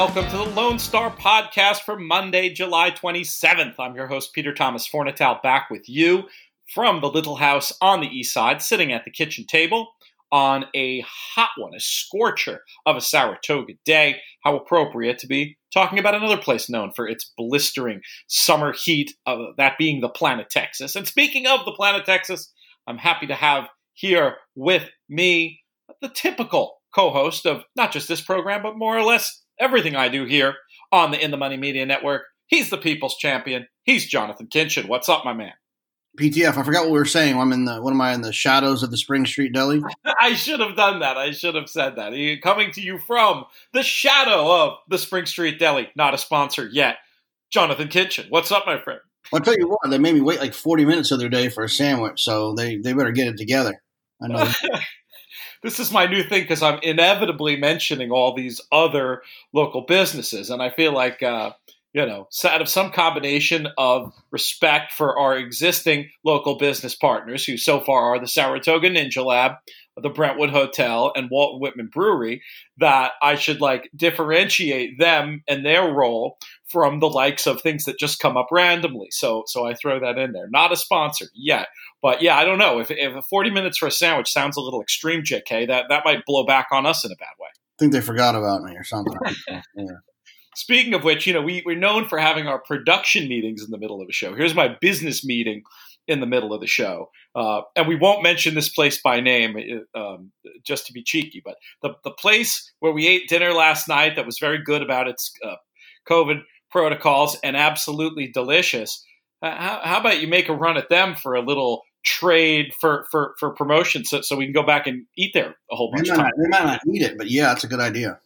welcome to the Lone Star Podcast for Monday, July 27th. I'm your host, Peter Thomas Fornatale, back with you from the Little House on the East Side, sitting at the kitchen table on a hot one, a scorcher of a Saratoga day. How appropriate to be talking about another place known for its blistering summer heat, that being the planet Texas. And speaking of the planet Texas, I'm happy to have here with me the typical co-host of not just this program, but more or less everything I do here on the In the Money Media Network. He's the people's champion. He's Jonathan Kinchin. What's up, my man? PTF, I forgot what we were saying. What am I in the shadows of the Spring Street Deli? I should have done that. I should have said that. Coming to you from the shadow of the Spring Street Deli. Not a sponsor yet. Jonathan Kinchin. What's up, my friend? I'll tell you what, they made me wait like 40 minutes the other day for a sandwich, so they better get it together. I know. This is my new thing because I'm inevitably mentioning all these other local businesses, and I feel like, out of some combination of respect for our existing local business partners, who so far are the Saratoga Ninja Lab, the Brentwood Hotel, and Walton Whitman Brewery, that I should differentiate them and their role from the likes of things that just come up randomly. So I throw that in there. Not a sponsor yet. But yeah, I don't know. If 40 minutes for a sandwich sounds a little extreme, JK, that might blow back on us in a bad way. I think they forgot about me or something. Yeah. Speaking of which, we're known for having our production meetings in the middle of a show. Here's my business meeting in the middle of the show. And we won't mention this place by name just to be cheeky, but the place where we ate dinner last night that was very good about its COVID protocols and absolutely delicious. How about you make a run at them for a little trade for promotion so we can go back and eat there a whole bunch of times? They might not eat it, but yeah, it's a good idea.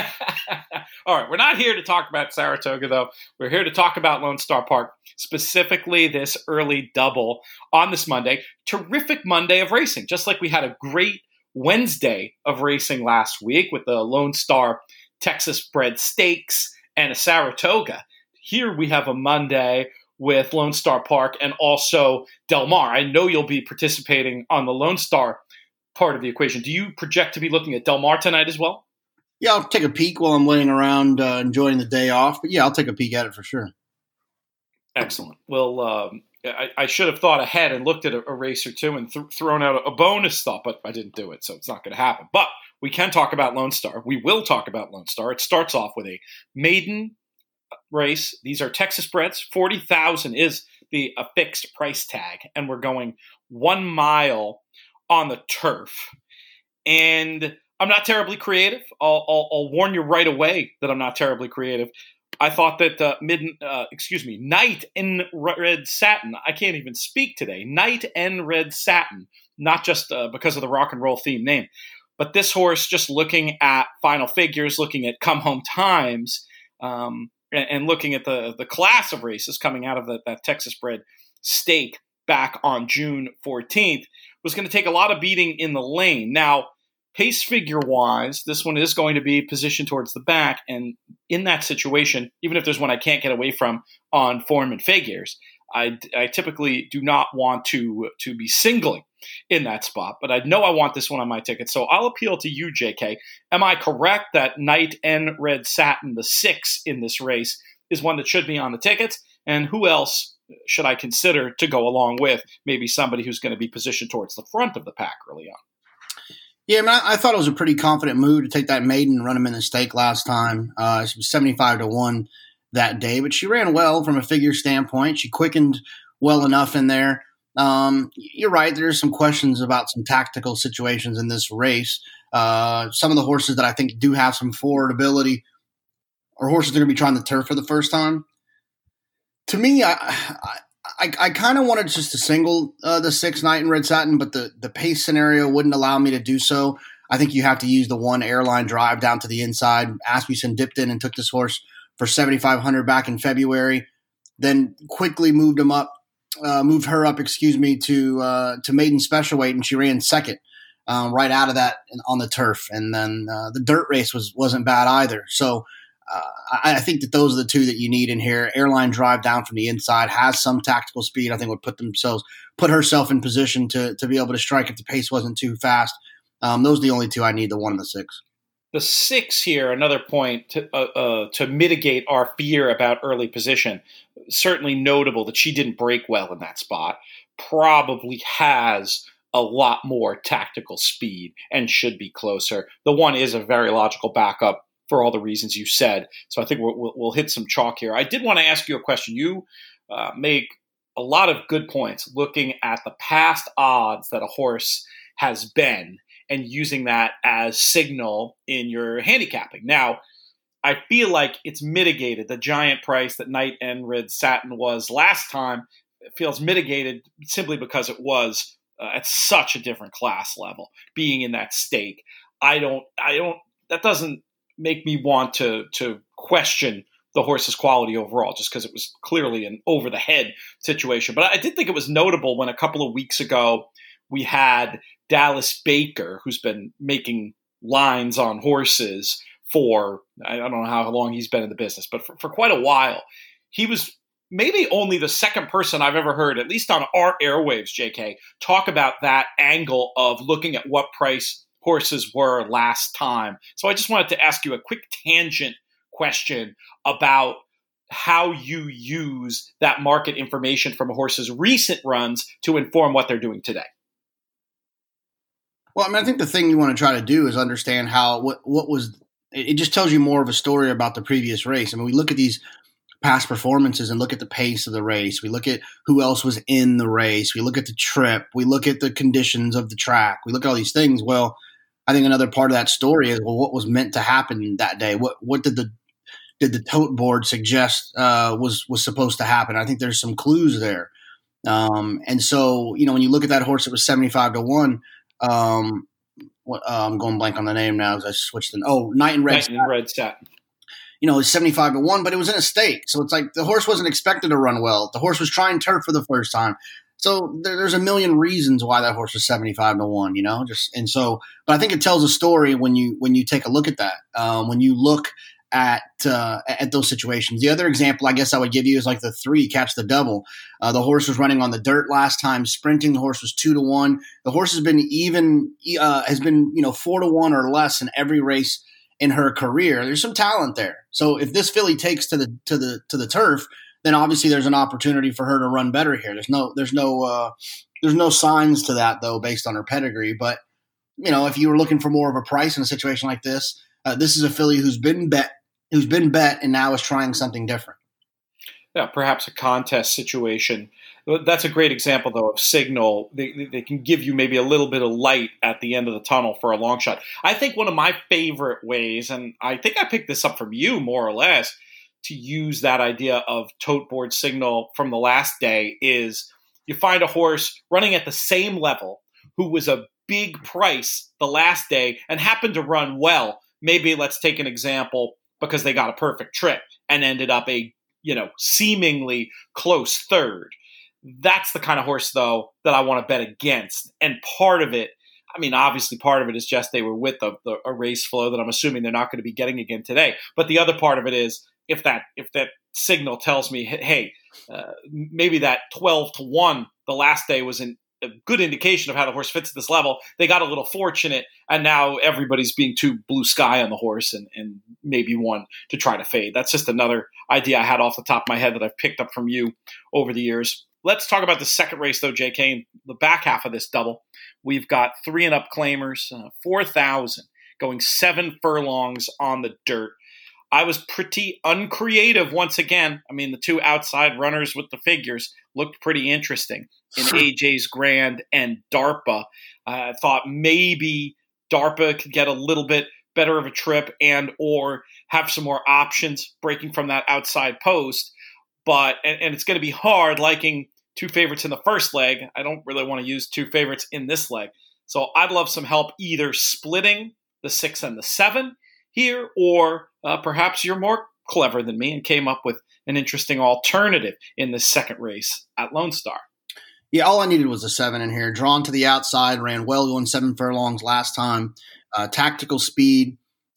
All right, we're not here to talk about Saratoga, though. We're here to talk about Lone Star Park, specifically this early double on this Monday. Terrific Monday of racing, just like we had a great Wednesday of racing last week with the Lone Star Texas Bred Stakes and a Saratoga. Here we have a Monday with Lone Star Park and also Del Mar. I know you'll be participating on the Lone Star part of the equation. Do you project to be looking at Del Mar tonight as well? Yeah, I'll take a peek while I'm laying around enjoying the day off. But yeah, I'll take a peek at it for sure. Excellent. Well, I should have thought ahead and looked at a race or two and thrown out a bonus thought, but I didn't do it, so it's not going to happen. But we can talk about Lone Star. We will talk about Lone Star. It starts off with a maiden race. These are Texas breds. $40,000 is a fixed price tag, and we're going 1 mile on the turf. And I'm not terribly creative. I'll warn you right away that I'm not terribly creative. I thought that Night in Red Satin. I can't even speak today. Night in Red Satin, not just because of the rock and roll theme name, but this horse, just looking at final figures, looking at come home times, and looking at the class of races coming out of that Texas bred stake back on June 14th, was going to take a lot of beating in the lane. Now, pace figure-wise, this one is going to be positioned towards the back, and in that situation, even if there's one I can't get away from on form and figures, I typically do not want to be singling in that spot, but I know I want this one on my ticket, so I'll appeal to you, JK. Am I correct that Night in Red Satin, the 6 in this race, is one that should be on the tickets? And who else should I consider to go along with maybe somebody who's going to be positioned towards the front of the pack early on? Yeah, I thought it was a pretty confident move to take that maiden and run him in the stake last time. She was 75-1 that day, but she ran well from a figure standpoint. She quickened well enough in there. You're right. There's some questions about some tactical situations in this race. Some of the horses that I think do have some forward ability are horses that are going to be trying the turf for the first time. To me, I kind of wanted just to single the 6 Night in Red Satin, but the pace scenario wouldn't allow me to do so. I think you have to use the one airline drive down to the inside. Asmussen dipped in and took this horse for $7,500 back in February, then quickly moved her up, to maiden special weight, and she ran second right out of that on the turf. And then the dirt race wasn't bad either. So I think that those are the two that you need in here. Airline drive down from the inside, has some tactical speed. I think would put herself in position to be able to strike if the pace wasn't too fast. Those are the only two I need, the 1 and the 6. The 6 here, another point to mitigate our fear about early position. Certainly notable that she didn't break well in that spot. Probably has a lot more tactical speed and should be closer. The 1 is a very logical backup for all the reasons you said. So I think we'll hit some chalk here. I did want to ask you a question. You make a lot of good points looking at the past odds that a horse has been and using that as signal in your handicapping. Now, I feel like it's mitigated. The giant price that Knight and Red Satin was last time feels mitigated simply because it was at such a different class level, being in that stake. That doesn't make me want to question the horse's quality overall, just because it was clearly an over-the-head situation. But I did think it was notable when a couple of weeks ago we had Dallas Baker, who's been making lines on horses for, I don't know how long he's been in the business, but for quite a while. He was maybe only the second person I've ever heard, at least on our airwaves, JK, talk about that angle of looking at what price horses were last time. So I just wanted to ask you a quick tangent question about how you use that market information from a horse's recent runs to inform what they're doing today. Well, I mean, I think the thing you want to try to do is understand what was. It just tells you more of a story about the previous race. I mean, we look at these past performances and look at the pace of the race. We look at who else was in the race. We look at the trip. We look at the conditions of the track. We look at all these things. Well, I think another part of that story is, well, what was meant to happen that day? What did the tote board suggest was supposed to happen? I think there's some clues there. And so, when you look at that horse, it was 75-1. I'm going blank on the name now as I switched in. Oh, Knight and Red Satin. It's 75-1, but it was in a stake. So it's like the horse wasn't expected to run well. The horse was trying turf for the first time. So there's a million reasons why that horse was 75-1, but I think it tells a story when you take a look at that. When you look at those situations. The other example I guess I would give you is like the 3 Catch the Double. The horse was running on the dirt last time. Sprinting, the horse was 2-1. The horse has been 4-1 or less in every race in her career. There's some talent there. So if this filly takes to the turf, then obviously there's an opportunity for her to run better here. There's no signs to that though, based on her pedigree. But if you were looking for more of a price in a situation like this, this is a filly who's been bet and now is trying something different. Yeah, perhaps a contest situation. That's a great example, though, of signal. They can give you maybe a little bit of light at the end of the tunnel for a long shot. I think one of my favorite ways, and I think I picked this up from you more or less, to use that idea of tote board signal from the last day is you find a horse running at the same level who was a big price the last day and happened to run well. Maybe let's take an example because they got a perfect trip and ended up a seemingly close third. That's the kind of horse, though, that I want to bet against. And part of it, obviously part of it is just they were with a race flow that I'm assuming they're not going to be getting again today. But the other part of it is if that signal tells me, hey, maybe that 12-1 the last day was a good indication of how the horse fits at this level. They got a little fortunate, and now everybody's being too blue sky on the horse and maybe one to try to fade. That's just another idea I had off the top of my head that I've picked up from you over the years. Let's talk about the second race, though, JK. In the back half of this double, we've got 3 and up claimers, 4,000, going 7 furlongs on the dirt. I was pretty uncreative once again. The 2 outside runners with the figures looked pretty interesting in AJ's Grand and DARPA. I thought maybe DARPA could get a little bit better of a trip and or have some more options breaking from that outside post. But and it's going to be hard liking 2 favorites in the first leg. I don't really want to use 2 favorites in this leg. So I'd love some help either splitting the 6 and the 7 here, or perhaps you're more clever than me and came up with an interesting alternative in the second race at Lone Star. Yeah, all I needed was a 7 in here. Drawn to the outside, ran well going 7 furlongs last time. Tactical speed,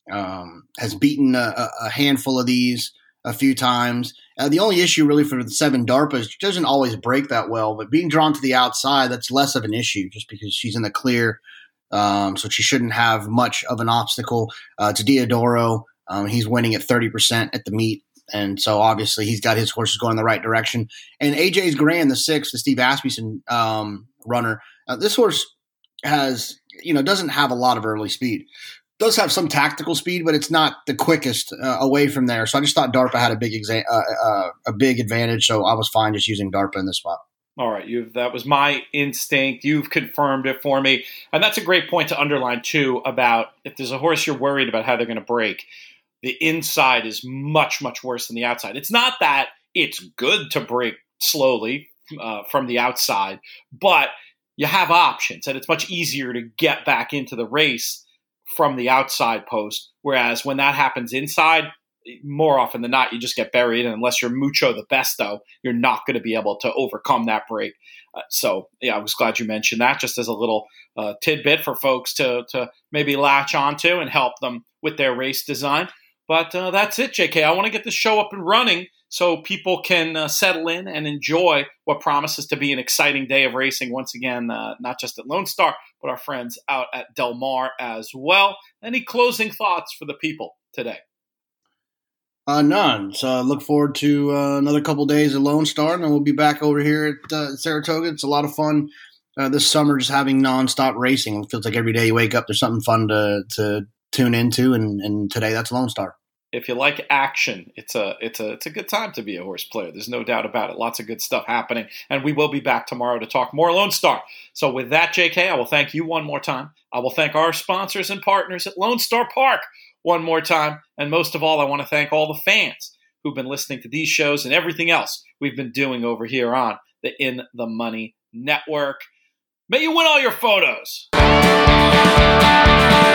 has beaten a handful of these a few times. The only issue really for the 7 DARPA is she doesn't always break that well, but being drawn to the outside, that's less of an issue just because she's in the clear So she shouldn't have much of an obstacle to Diodoro. He's winning at 30% at the meet. And so obviously he's got his horses going in the right direction. And AJ's Grand, the 6th, the Steve Asmussen runner. This horse doesn't have a lot of early speed. Does have some tactical speed, but it's not the quickest away from there. So I just thought DARPA had a big advantage. So I was fine just using DARPA in this spot. All right, that was my instinct. You've confirmed it for me. And that's a great point to underline, too, about if there's a horse you're worried about how they're going to break, the inside is much, much worse than the outside. It's not that it's good to break slowly from the outside, but you have options, and it's much easier to get back into the race from the outside post, whereas when that happens inside, more often than not, you just get buried, and unless you're mucho the besto, you're not going to be able to overcome that break. I was glad you mentioned that, just as a little tidbit for folks to maybe latch onto and help them with their race design. But that's it, JK. I want to get the show up and running so people can settle in and enjoy what promises to be an exciting day of racing once again, not just at Lone Star, but our friends out at Del Mar as well. Any closing thoughts for the people today? None. So I look forward to another couple days at Lone Star, and then we'll be back over here at Saratoga. It's a lot of fun this summer just having nonstop racing. It feels like every day you wake up, there's something fun to tune into, and today that's Lone Star. If you like action, it's a good time to be a horse player. There's no doubt about it. Lots of good stuff happening, and we will be back tomorrow to talk more Lone Star. So with that, JK, I will thank you one more time. I will thank our sponsors and partners at Lone Star Park one more time, and most of all, I want to thank all the fans who've been listening to these shows and everything else we've been doing over here on the In the Money Network. May you win all your photos.